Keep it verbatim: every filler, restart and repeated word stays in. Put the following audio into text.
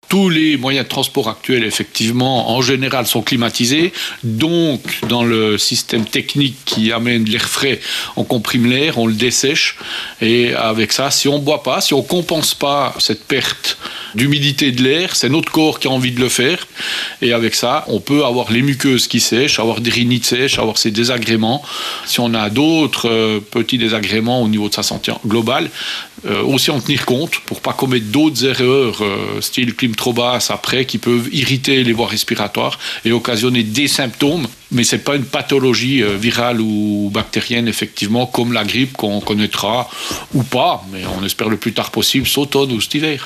Tous les moyens de transport actuels, effectivement, en général, sont climatisés. Donc, dans le système technique qui amène l'air frais, on comprime l'air, on le dessèche. Et avec ça, si on ne boit pas, si on ne compense pas cette perte d'humidité de l'air, c'est notre corps qui a envie de le faire. Et avec ça, on peut avoir les muqueuses qui sèchent, avoir des rhinites sèches, avoir ces désagréments. Si on a d'autres euh, petits désagréments au niveau de sa santé globale, euh, aussi en tenir compte pour ne pas commettre d'autres erreurs, euh, style clim trop basse après, qui peuvent irriter les voies respiratoires et occasionner des symptômes. Mais ce n'est pas une pathologie euh, virale ou bactérienne, effectivement, comme la grippe qu'on connaîtra ou pas, mais on espère le plus tard possible, cet automne ou cet hiver.